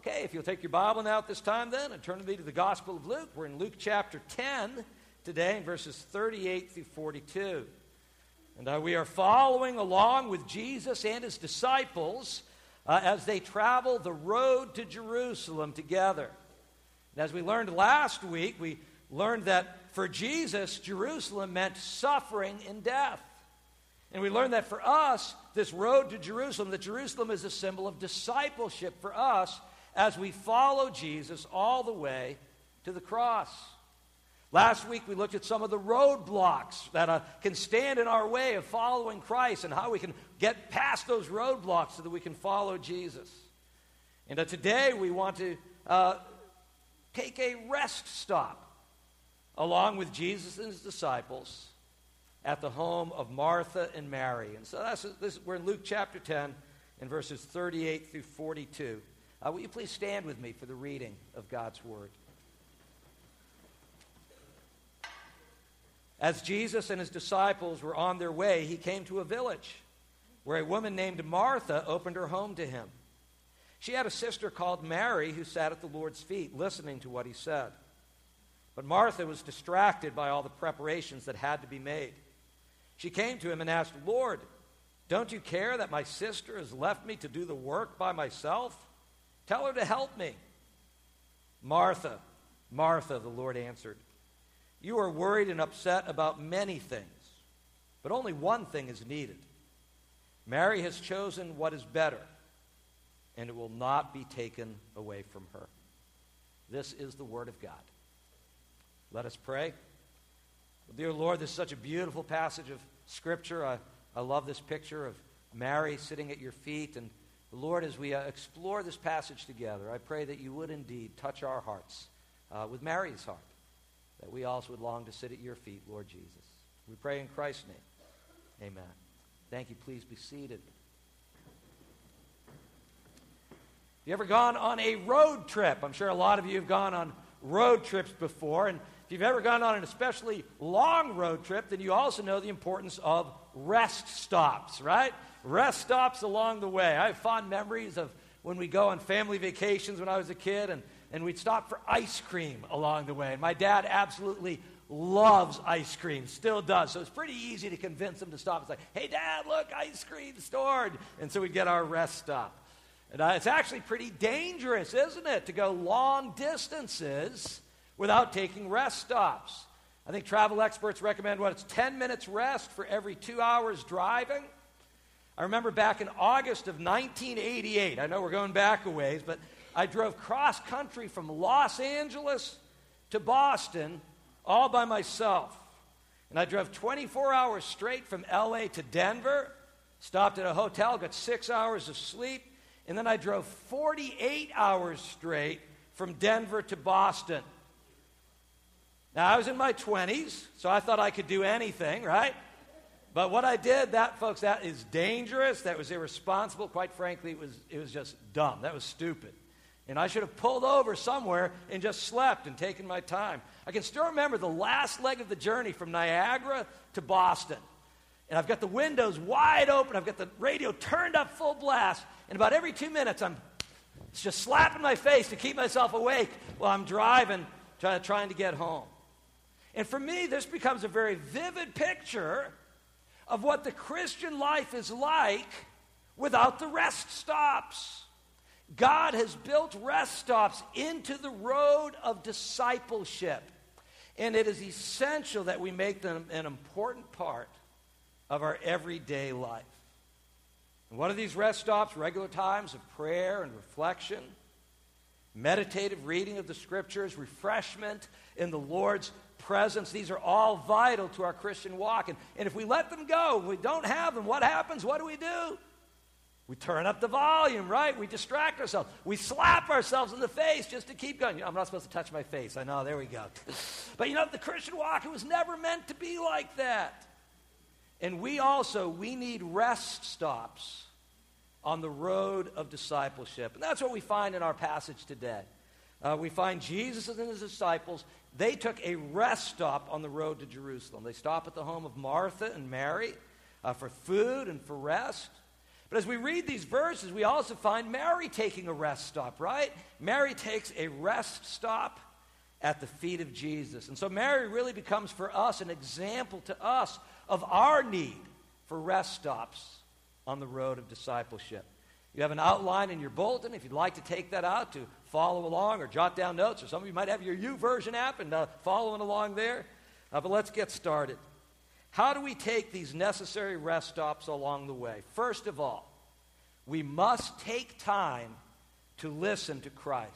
Okay, if you'll take your Bible now at this time then and turn with me to the Gospel of Luke. We're in Luke chapter 10 today, in verses 38 through 42. And we are following along with Jesus and his disciples as they travel the road to Jerusalem together. And as we learned last week, we learned that for Jesus, Jerusalem meant suffering and death. And we learned that for us, this road to Jerusalem, that Jerusalem is a symbol of discipleship for us as we follow Jesus all the way to the cross. Last week, we looked at some of the roadblocks that can stand in our way of following Christ and how we can get past those roadblocks so that we can follow Jesus. And today, we want to take a rest stop along with Jesus and his disciples at the home of Martha and Mary. And so we're in Luke chapter 10 in verses 38 through 42. Will you please stand with me for the reading of God's Word? As Jesus and his disciples were on their way, he came to a village where a woman named Martha opened her home to him. She had a sister called Mary who sat at the Lord's feet listening to what he said. But Martha was distracted by all the preparations that had to be made. She came to him and asked, "Lord, don't you care that my sister has left me to do the work by myself? Tell her to help me." "Martha, Martha," the Lord answered, "you are worried and upset about many things, but only one thing is needed. Mary has chosen what is better, and it will not be taken away from her." This is the Word of God. Let us pray. Well, dear Lord, this is such a beautiful passage of Scripture. I love this picture of Mary sitting at your feet. And Lord, as we explore this passage together, I pray that you would indeed touch our hearts with Mary's heart, that we also would long to sit at your feet, Lord Jesus. We pray in Christ's name. Amen. Thank you. Please be seated. Have you ever gone on a road trip? I'm sure a lot of you have gone on road trips before. And if you've ever gone on an especially long road trip, then you also know the importance of rest stops, right? Rest stops along the way. I have fond memories of when we go on family vacations when I was a kid, and we'd stop for ice cream along the way. And my dad absolutely loves ice cream, still does. So it's pretty easy to convince him to stop. It's like, "Hey, Dad, look, ice cream stored." And so we'd get our rest stop. And it's actually pretty dangerous, isn't it, to go long distances without taking rest stops. I think travel experts recommend, it's 10 minutes rest for every 2 hours driving. I remember back in August of 1988, I know we're going back a ways, but I drove cross-country from Los Angeles to Boston all by myself. And I drove 24 hours straight from LA to Denver, stopped at a hotel, got 6 hours of sleep, and then I drove 48 hours straight from Denver to Boston. Now, I was in my 20s, so I thought I could do anything, right? But what I did, that is dangerous. That was irresponsible. Quite frankly, it was just dumb. That was stupid. And I should have pulled over somewhere and just slept and taken my time. I can still remember the last leg of the journey from Niagara to Boston. And I've got the windows wide open. I've got the radio turned up full blast. And about every 2 minutes, I'm just slapping my face to keep myself awake while I'm driving, trying to get home. And for me, this becomes a very vivid picture of what the Christian life is like without the rest stops. God has built rest stops into the road of discipleship. And it is essential that we make them an important part of our everyday life. And what are these rest stops? Regular times of prayer and reflection, meditative reading of the Scriptures, refreshment in the Lord's presence. These are all vital to our Christian walk. And if we let them go, if we don't have them, what happens? What do? We turn up the volume, right? We distract ourselves. We slap ourselves in the face just to keep going. I'm not supposed to touch my face. I know, there we go. But the Christian walk, it was never meant to be like that. And we need rest stops on the road of discipleship. And that's what we find in our passage today. We find Jesus and his disciples, they took a rest stop on the road to Jerusalem. They stop at the home of Martha and Mary for food and for rest. But as we read these verses, we also find Mary taking a rest stop, right? Mary takes a rest stop at the feet of Jesus. And so Mary really becomes for us an example to us of our need for rest stops on the road of discipleship. You have an outline in your bulletin if you'd like to take that out to follow along or jot down notes, or some of you might have your YouVersion app and following along there. But let's get started. How do we take these necessary rest stops along the way? First of all, we must take time to listen to Christ.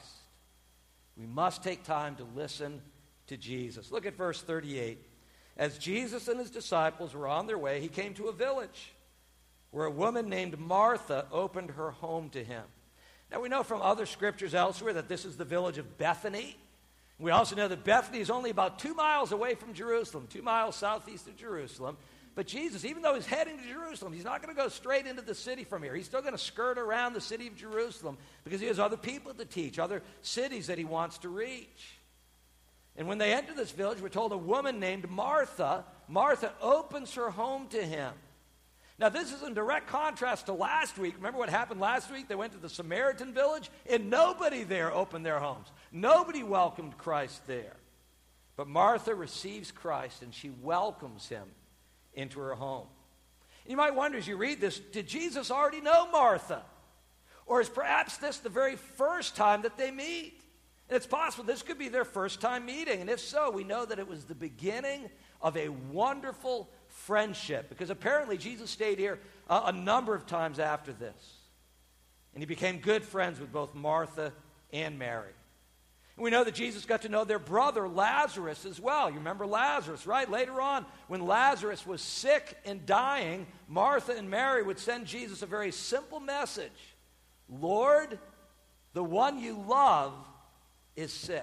We must take time to listen to Jesus. Look at verse 38. As Jesus and his disciples were on their way, he came to a village where a woman named Martha opened her home to him. Now, we know from other scriptures elsewhere that this is the village of Bethany. We also know that Bethany is only about 2 miles away from Jerusalem, 2 miles southeast of Jerusalem. But Jesus, even though he's heading to Jerusalem, he's not going to go straight into the city from here. He's still going to skirt around the city of Jerusalem because he has other people to teach, other cities that he wants to reach. And when they enter this village, we're told a woman named Martha opens her home to him. Now, this is in direct contrast to last week. Remember what happened last week? They went to the Samaritan village, and nobody there opened their homes. Nobody welcomed Christ there. But Martha receives Christ, and she welcomes him into her home. And you might wonder as you read this, did Jesus already know Martha? Or is perhaps this the very first time that they meet? And it's possible this could be their first time meeting. And if so, we know that it was the beginning of a wonderful friendship, because apparently Jesus stayed here a number of times after this. And he became good friends with both Martha and Mary. And we know that Jesus got to know their brother Lazarus as well. You remember Lazarus, right? Later on, when Lazarus was sick and dying, Martha and Mary would send Jesus a very simple message. Lord, the one you love is sick.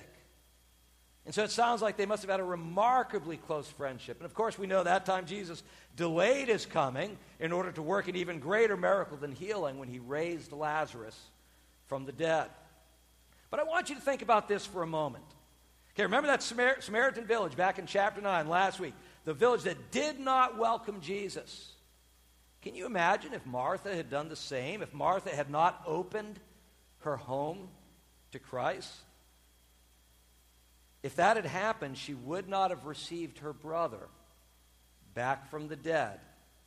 And so it sounds like they must have had a remarkably close friendship. And of course, we know that time Jesus delayed his coming in order to work an even greater miracle than healing when he raised Lazarus from the dead. But I want you to think about this for a moment. Okay, remember that Samaritan village back in chapter 9 last week? The village that did not welcome Jesus. Can you imagine if Martha had done the same? If Martha had not opened her home to Christ? If that had happened, she would not have received her brother back from the dead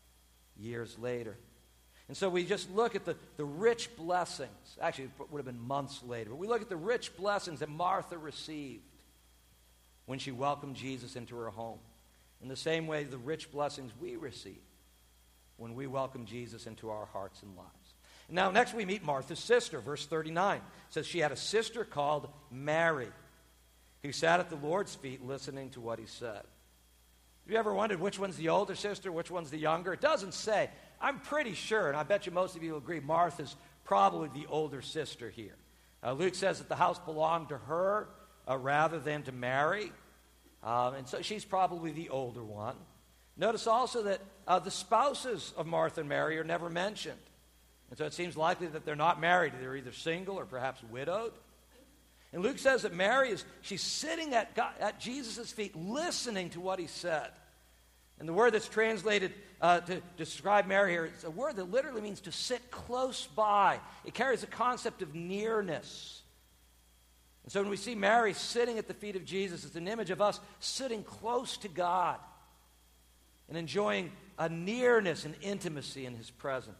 years later. And so we just look at the rich blessings. Actually, it would have been months later. But we look at the rich blessings that Martha received when she welcomed Jesus into her home. In the same way, the rich blessings we receive when we welcome Jesus into our hearts and lives. And now, next we meet Martha's sister. Verse 39 it says she had a sister called Mary, who sat at the Lord's feet listening to what he said. Have you ever wondered which one's the older sister, which one's the younger? It doesn't say. I'm pretty sure, and I bet you most of you will agree, Martha's probably the older sister here. Luke says that the house belonged to her rather than to Mary, and so she's probably the older one. Notice also that the spouses of Martha and Mary are never mentioned. And so it seems likely that they're not married. They're either single or perhaps widowed. And Luke says that Mary she's sitting at Jesus' feet listening to what he said. And the word that's translated to describe Mary here is a word that literally means to sit close by. It carries the concept of nearness. And so when we see Mary sitting at the feet of Jesus, it's an image of us sitting close to God and enjoying a nearness and intimacy in his presence.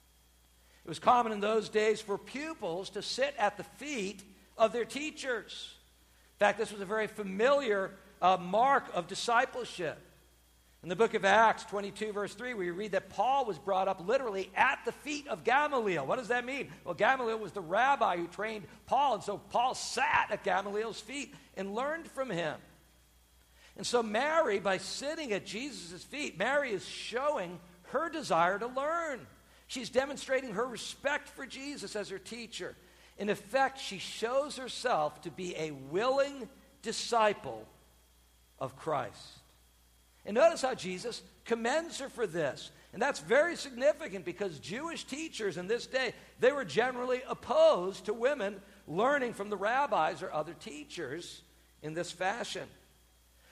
It was common in those days for pupils to sit at the feet of their teachers. In fact, this was a very familiar mark of discipleship. In the book of Acts 22, verse 3, we read that Paul was brought up literally at the feet of Gamaliel. What does that mean? Well, Gamaliel was the rabbi who trained Paul, and so Paul sat at Gamaliel's feet and learned from him. And so Mary, by sitting at Jesus' feet, Mary is showing her desire to learn. She's demonstrating her respect for Jesus as her teacher. In effect, she shows herself to be a willing disciple of Christ. And notice how Jesus commends her for this. And that's very significant because Jewish teachers in this day, they were generally opposed to women learning from the rabbis or other teachers in this fashion.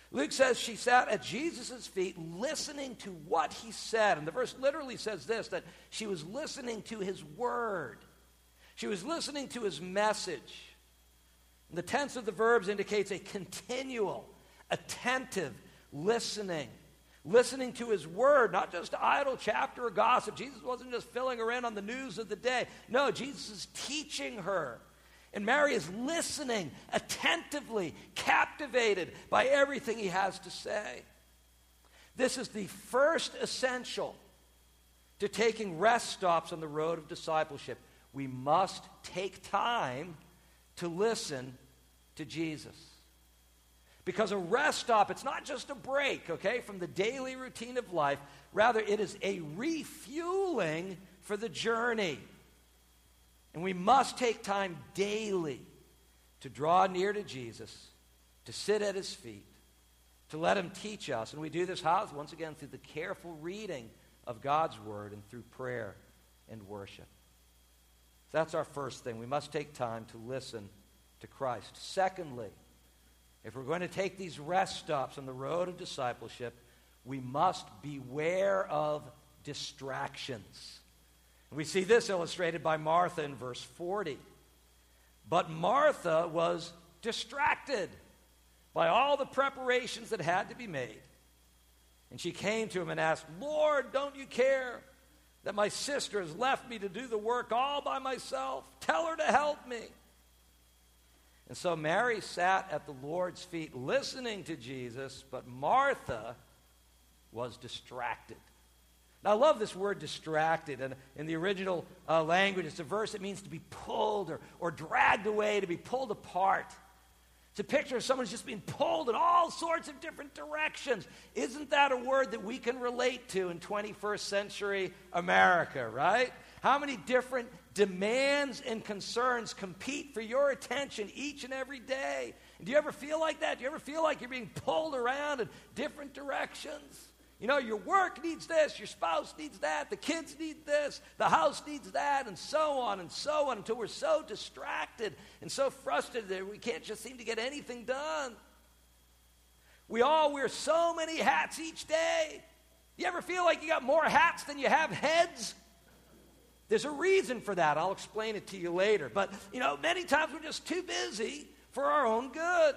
Luke says she sat at Jesus' feet listening to what he said. And the verse literally says this, that she was listening to his word. She was listening to his message. And the tense of the verbs indicates a continual, attentive listening. Listening to his word, not just idle chapter or gossip. Jesus wasn't just filling her in on the news of the day. No, Jesus is teaching her. And Mary is listening attentively, captivated by everything he has to say. This is the first essential to taking rest stops on the road of discipleship. We must take time to listen to Jesus. Because a rest stop, it's not just a break, okay, from the daily routine of life. Rather, it is a refueling for the journey. And we must take time daily to draw near to Jesus, to sit at his feet, to let him teach us. And we do this how? Once again, through the careful reading of God's word and through prayer and worship. So that's our first thing. We must take time to listen to Christ. Secondly, if we're going to take these rest stops on the road of discipleship, we must beware of distractions. We see this illustrated by Martha in verse 40. But Martha was distracted by all the preparations that had to be made. And she came to him and asked, Lord, don't you care that my sister has left me to do the work all by myself? Tell her to help me. And so Mary sat at the Lord's feet listening to Jesus, but Martha was distracted. Now, I love this word distracted. And in the original language, it's a verse that means to be pulled or dragged away, to be pulled apart. It's a picture of someone just being pulled in all sorts of different directions. Isn't that a word that we can relate to in 21st century America, right? How many different demands and concerns compete for your attention each and every day? Do you ever feel like that? Do you ever feel like you're being pulled around in different directions? You know, your work needs this, your spouse needs that, the kids need this, the house needs that, and so on, until we're so distracted and so frustrated that we can't just seem to get anything done. We all wear so many hats each day. You ever feel like you got more hats than you have heads? There's a reason for that. I'll explain it to you later. But, you know, many times we're just too busy for our own good.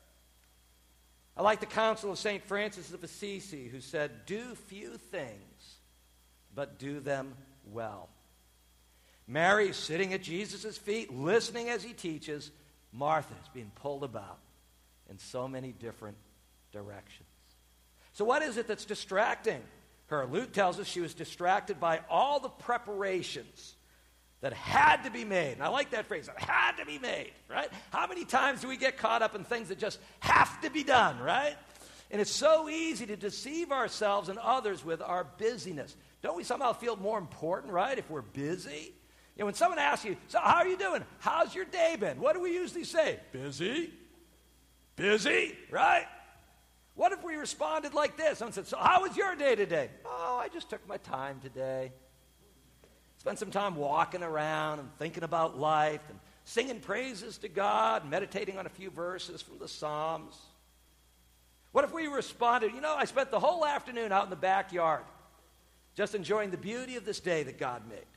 I like the counsel of St. Francis of Assisi, who said, do few things, but do them well. Mary is sitting at Jesus' feet, listening as he teaches. Martha is being pulled about in so many different directions. So what is it that's distracting her? Luke tells us she was distracted by all the preparations that had to be made. And I like that phrase, that had to be made, right? How many times do we get caught up in things that just have to be done, right? And it's so easy to deceive ourselves and others with our busyness. Don't we somehow feel more important, right, if we're busy? You know, when someone asks you, so how are you doing? How's your day been? What do we usually say? Busy? Busy, right? What if we responded like this? Someone said, so how was your day today? Oh, I just took my time today. Spent some time walking around and thinking about life and singing praises to God, meditating on a few verses from the Psalms. What if we responded, you know, I spent the whole afternoon out in the backyard just enjoying the beauty of this day that God made.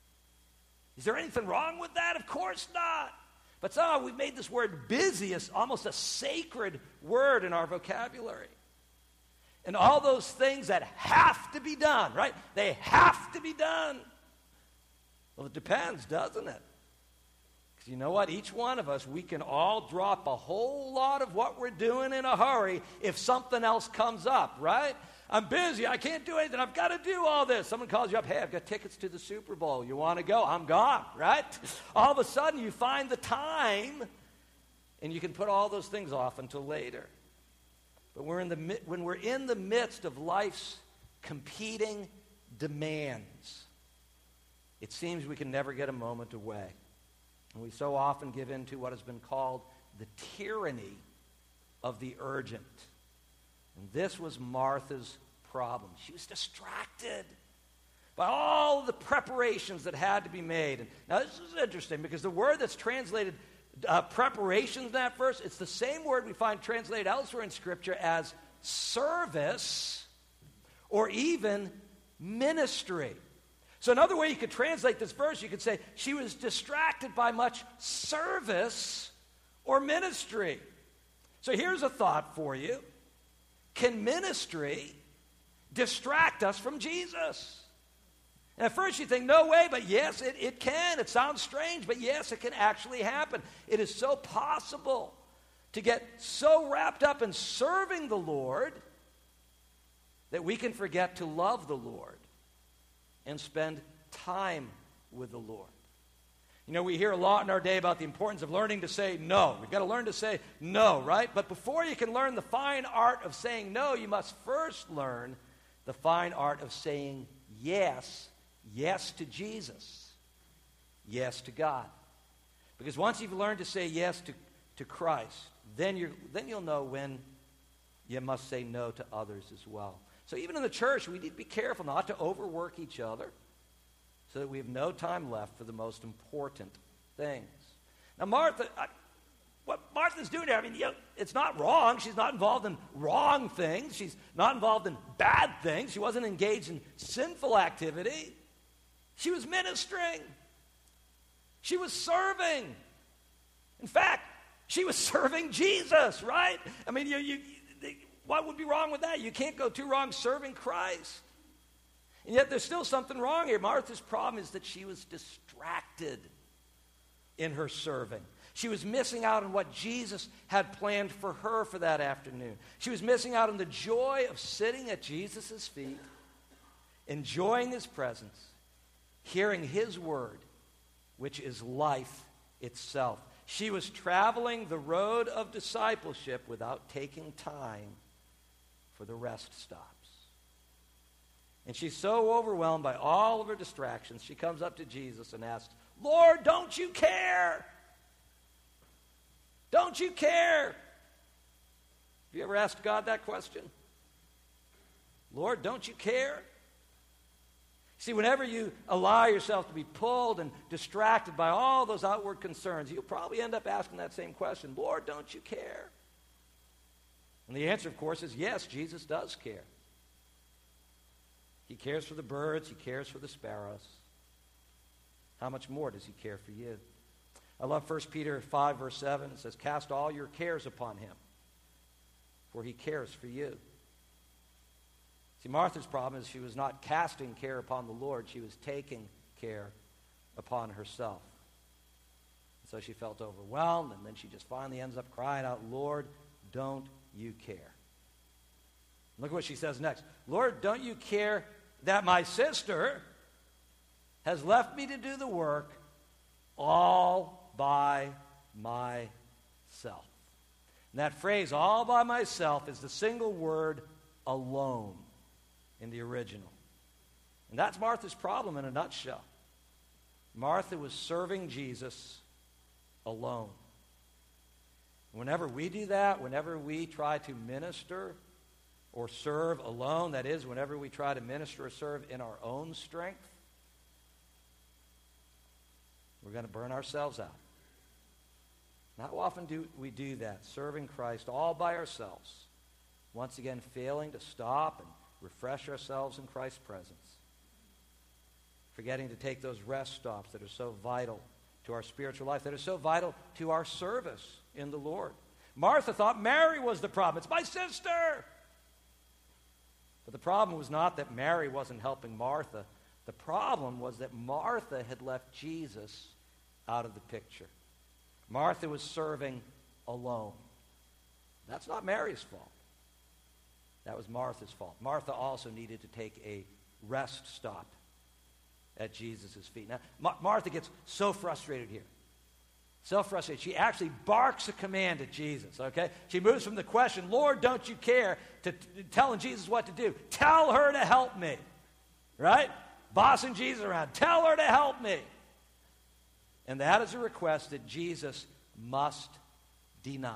Is there anything wrong with that? Of course not. But somehow we've made this word busy as almost a sacred word in our vocabulary. And all those things that have to be done, right? They have to be done. Well, it depends, doesn't it? Because you know what? Each one of us, we can all drop a whole lot of what we're doing in a hurry if something else comes up, right? I'm busy. I can't do anything. I've got to do all this. Someone calls you up. Hey, I've got tickets to the Super Bowl. You want to go? I'm gone, right? All of a sudden, you find the time, and you can put all those things off until later. But when we're in the midst of life's competing demands, it seems we can never get a moment away. And we so often give in to what has been called the tyranny of the urgent. And this was Martha's problem. She was distracted by all the preparations that had to be made. And now this is interesting because the word that's translated preparations in that verse. It's the same word we find translated elsewhere in Scripture as service or even ministry. So another way you could translate this verse, you could say she was distracted by much service or ministry. So here's a thought for you. Can ministry distract us from Jesus? And at first you think, no way, but yes, it can. It sounds strange, but yes, it can actually happen. It is so possible to get so wrapped up in serving the Lord that we can forget to love the Lord and spend time with the Lord. You know, we hear a lot in our day about the importance of learning to say no. We've got to learn to say no, right? But before you can learn the fine art of saying no, you must first learn the fine art of saying yes. Yes to Jesus. Yes to God. Because once you've learned to say yes to Christ, then you'll know when you must say no to others as well. So even in the church, we need to be careful not to overwork each other so that we have no time left for the most important things. Now, what Martha's doing here, it's not wrong. She's not involved in wrong things. She's not involved in bad things. She wasn't engaged in sinful activity. She was ministering. She was serving. In fact, she was serving Jesus, right? What would be wrong with that? You can't go too wrong serving Christ. And yet there's still something wrong here. Martha's problem is that she was distracted in her serving. She was missing out on what Jesus had planned for her for that afternoon. She was missing out on the joy of sitting at Jesus' feet, enjoying his presence, hearing his word, which is life itself. She was traveling the road of discipleship without taking time for the rest stops. And she's so overwhelmed by all of her distractions, she comes up to Jesus and asks, Lord, don't you care? Don't you care? Have you ever asked God that question? Lord, don't you care? See, whenever you allow yourself to be pulled and distracted by all those outward concerns, you'll probably end up asking that same question, Lord, don't you care? And the answer, of course, is yes, Jesus does care. He cares for the birds. He cares for the sparrows. How much more does he care for you? I love 1 Peter 5, verse 7. It says, cast all your cares upon him, for he cares for you. See, Martha's problem is she was not casting care upon the Lord. She was taking care upon herself. And so she felt overwhelmed, and then she just finally ends up crying out, Lord, don't you care? Look at what she says next. Lord, don't you care that my sister has left me to do the work all by myself? And that phrase, all by myself, is the single word alone in the original. And that's Martha's problem in a nutshell. Martha was serving Jesus alone. Whenever we do that, whenever we try to minister or serve alone, that is, whenever we try to minister or serve in our own strength, we're going to burn ourselves out. How often do we do that, serving Christ all by ourselves, once again failing to stop and refresh ourselves in Christ's presence, forgetting to take those rest stops that are so vital to our spiritual life, that are so vital to our service in the Lord. Martha thought Mary was the problem. It's my sister. But the problem was not that Mary wasn't helping Martha. The problem was that Martha had left Jesus out of the picture. Martha was serving alone. That's not Mary's fault. That was Martha's fault. Martha also needed to take a rest stop at Jesus' feet. Now, Martha gets so frustrated here. So frustrated. She actually barks a command at Jesus, okay? She moves from the question, Lord, don't you care, to telling Jesus what to do. Tell her to help me, right? Bossing Jesus around. Tell her to help me. And that is a request that Jesus must deny.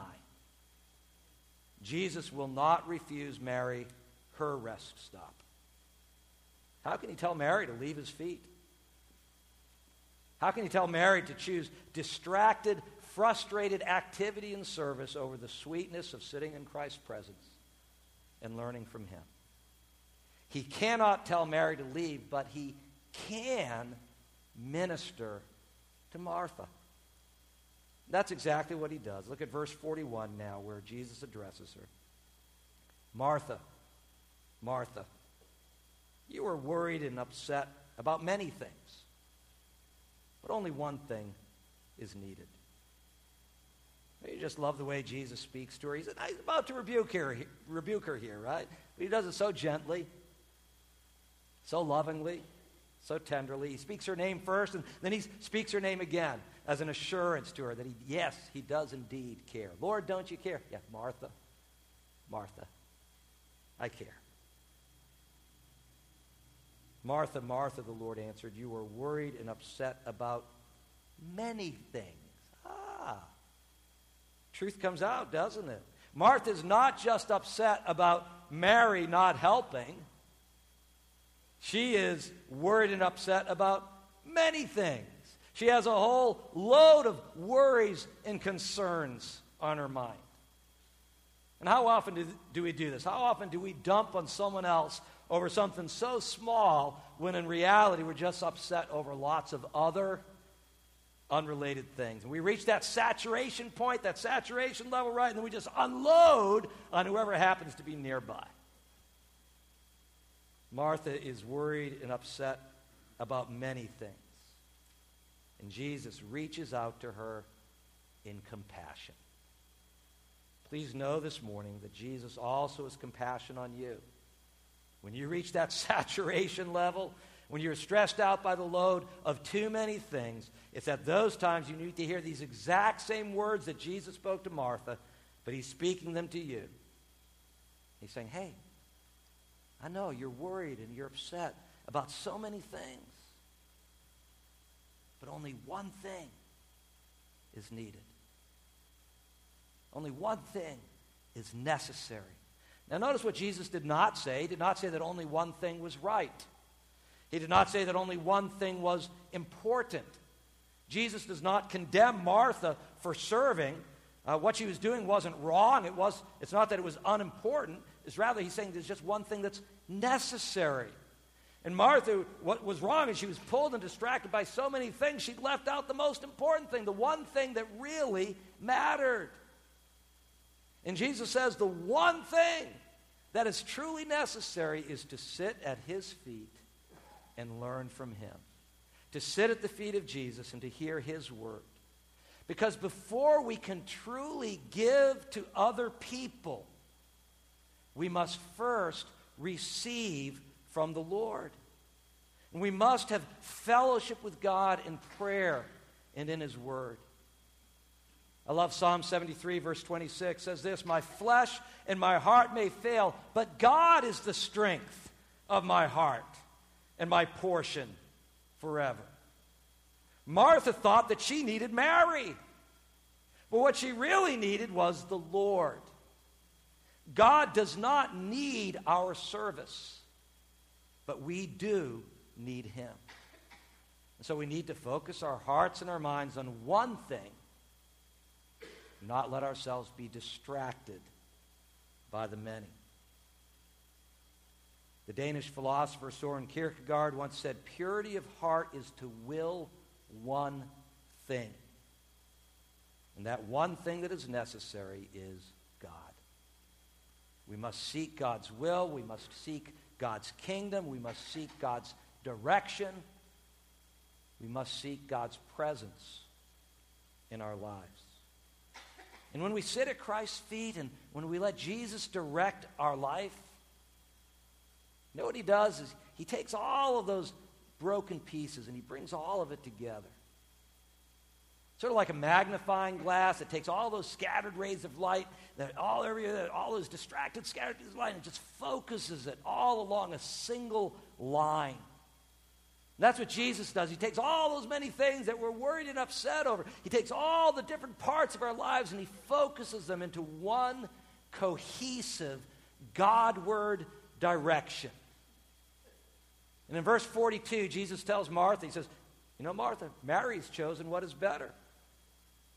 Jesus will not refuse Mary her rest stop. How can he tell Mary to leave his feet? How can he tell Mary to choose distracted, frustrated activity and service over the sweetness of sitting in Christ's presence and learning from him. He cannot tell Mary to leave, but he can minister to Martha. That's exactly what he does. Look at verse 41 now, where Jesus addresses her. Martha, Martha, you are worried and upset about many things, but only one thing is needed. You just love the way Jesus speaks to her. He's about to rebuke her here, right? But he does it so gently, so lovingly, so tenderly. He speaks her name first, and then he speaks her name again as an assurance to her that he does indeed care. Lord, don't you care? Yeah, Martha, Martha, I care. Martha, Martha, the Lord answered, you are worried and upset about many things. Truth comes out, doesn't it? Martha's not just upset about Mary not helping. She is worried and upset about many things. She has a whole load of worries and concerns on her mind. And how often do we do this? How often do we dump on someone else over something so small when in reality we're just upset over lots of other unrelated things? And we reach that saturation point, that saturation level, right? And then we just unload on whoever happens to be nearby. Martha is worried and upset about many things. And Jesus reaches out to her in compassion. Please know this morning that Jesus also has compassion on you. When you reach that saturation level, when you're stressed out by the load of too many things, it's at those times you need to hear these exact same words that Jesus spoke to Martha, but he's speaking them to you. He's saying, hey, I know you're worried and you're upset about so many things, but only one thing is needed. Only one thing is necessary. Now notice what Jesus did not say. He did not say that only one thing was right. He did not say that only one thing was important. Jesus does not condemn Martha for serving. What she was doing wasn't wrong. It's not that it was unimportant. It's rather he's saying there's just one thing that's necessary. And Martha, what was wrong is she was pulled and distracted by so many things. She'd left out the most important thing, the one thing that really mattered. And Jesus says the one thing that is truly necessary is to sit at his feet and learn from him. To sit at the feet of Jesus and to hear his word. Because before we can truly give to other people, we must first receive from the Lord. And we must have fellowship with God in prayer and in his word. I love Psalm 73, verse 26. It says this, my flesh and my heart may fail, but God is the strength of my heart and my portion forever. Martha thought that she needed Mary. But what she really needed was the Lord. God does not need our service, but we do need him. And so we need to focus our hearts and our minds on one thing, not let ourselves be distracted by the many. The Danish philosopher Søren Kierkegaard once said, purity of heart is to will one thing. And that one thing that is necessary is God. We must seek God's will. We must seek God's kingdom. We must seek God's direction. We must seek God's presence in our lives. And when we sit at Christ's feet and when we let Jesus direct our life, you know what he does is he takes all of those broken pieces and he brings all of it together. Sort of like a magnifying glass that takes all those scattered rays of light, all those distracted scattered rays of light, and just focuses it all along a single line. And that's what Jesus does. He takes all those many things that we're worried and upset over. He takes all the different parts of our lives and he focuses them into one cohesive Godward direction. And in verse 42, Jesus tells Martha, he says, you know, Martha, Mary's chosen what is better.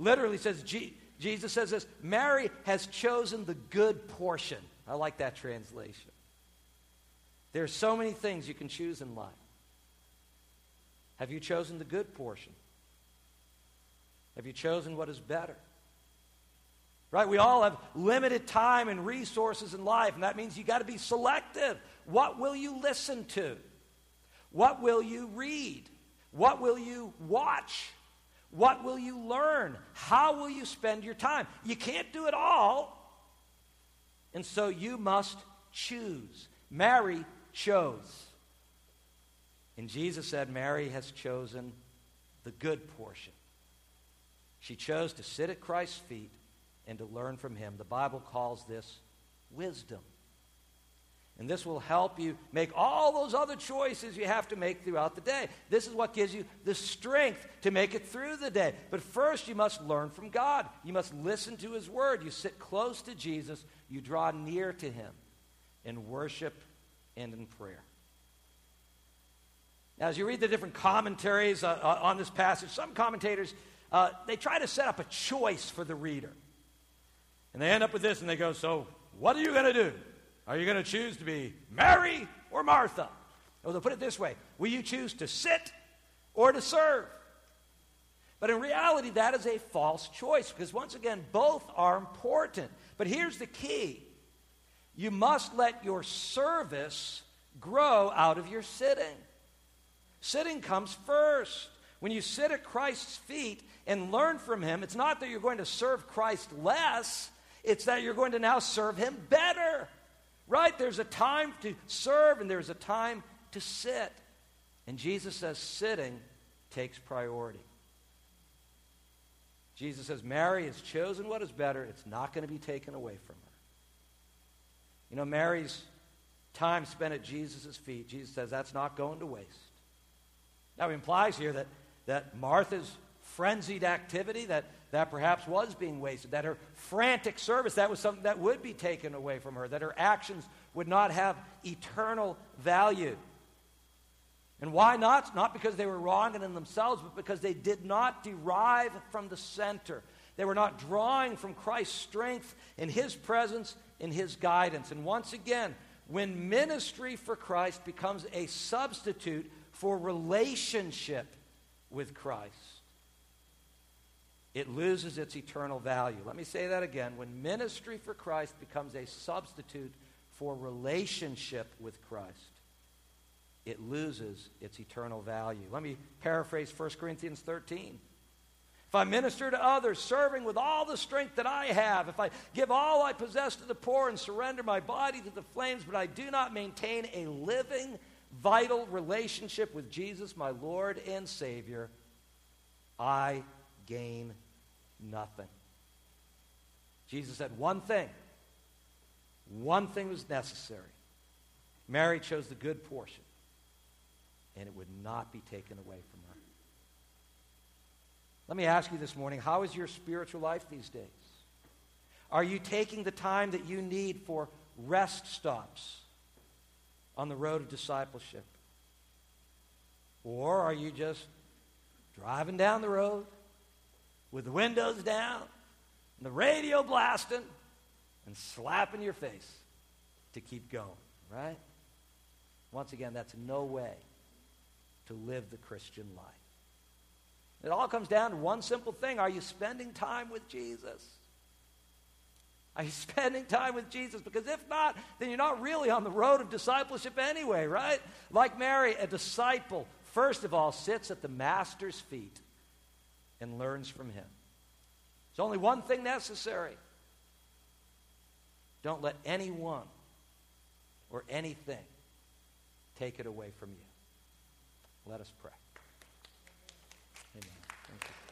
literally says, Jesus says this, Mary has chosen the good portion. I like that translation. There are so many things you can choose in life. Have you chosen the good portion? Have you chosen what is better? Right? We all have limited time and resources in life, and that means you got to be selective. What will you listen to? What will you read? What will you watch? What will you learn? How will you spend your time? You can't do it all. And so you must choose. Mary chose. And Jesus said Mary has chosen the good portion. She chose to sit at Christ's feet and to learn from him. The Bible calls this wisdom. And this will help you make all those other choices you have to make throughout the day. This is what gives you the strength to make it through the day. But first, you must learn from God. You must listen to his word. You sit close to Jesus. You draw near to him in worship and in prayer. Now, as you read the different commentaries on this passage, some commentators, they try to set up a choice for the reader. And they end up with this, and they go, so what are you going to do? Are you going to choose to be Mary or Martha? Or they'll put it this way, will you choose to sit or to serve? But in reality, that is a false choice, because once again, both are important. But here's the key. You must let your service grow out of your sitting. Sitting comes first. When you sit at Christ's feet and learn from him, it's not that you're going to serve Christ less, it's that you're going to now serve him better. Right? There's a time to serve and there's a time to sit. And Jesus says sitting takes priority. Jesus says Mary has chosen what is better. It's not going to be taken away from her. You know, Mary's time spent at Jesus' feet, Jesus says that's not going to waste. Now, he implies here that Martha's frenzied activity, that perhaps was being wasted, that her frantic service, that was something that would be taken away from her, that her actions would not have eternal value. And why not? Not because they were wrong in themselves, but because they did not derive from the center. They were not drawing from Christ's strength in his presence, in his guidance. And once again, when ministry for Christ becomes a substitute for relationship with Christ, it loses its eternal value. Let me say that again. When ministry for Christ becomes a substitute for relationship with Christ, it loses its eternal value. Let me paraphrase 1 Corinthians 13. If I minister to others, serving with all the strength that I have, if I give all I possess to the poor and surrender my body to the flames, but I do not maintain a living, vital relationship with Jesus, my Lord and Savior, I gain nothing. Jesus said one thing was necessary. Mary chose the good portion, and it would not be taken away from her. Let me ask you this morning, how is your spiritual life these days? Are you taking the time that you need for rest stops on the road of discipleship? Or are you just driving down the road with the windows down and the radio blasting and slapping your face to keep going, right? Once again, that's no way to live the Christian life. It all comes down to one simple thing. Are you spending time with Jesus? Are you spending time with Jesus? Because if not, then you're not really on the road of discipleship anyway, right? Like Mary, a disciple, first of all, sits at the Master's feet and learns from him. There's only one thing necessary. Don't let anyone or anything take it away from you. Let us pray. Amen. Thank you.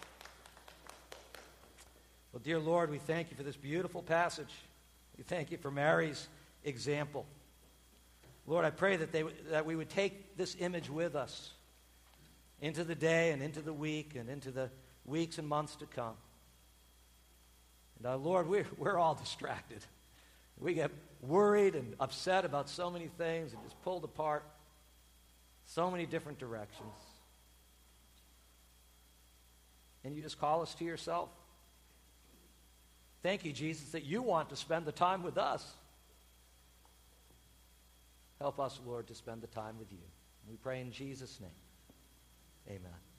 Well, dear Lord, we thank you for this beautiful passage. We thank you for Mary's example. Lord, I pray that we would take this image with us into the day and into the week and into the weeks and months to come. And Lord, we're all distracted. We get worried and upset about so many things and just pulled apart so many different directions. And you just call us to yourself. Thank you, Jesus, that you want to spend the time with us. Help us, Lord, to spend the time with you. We pray in Jesus' name. Amen.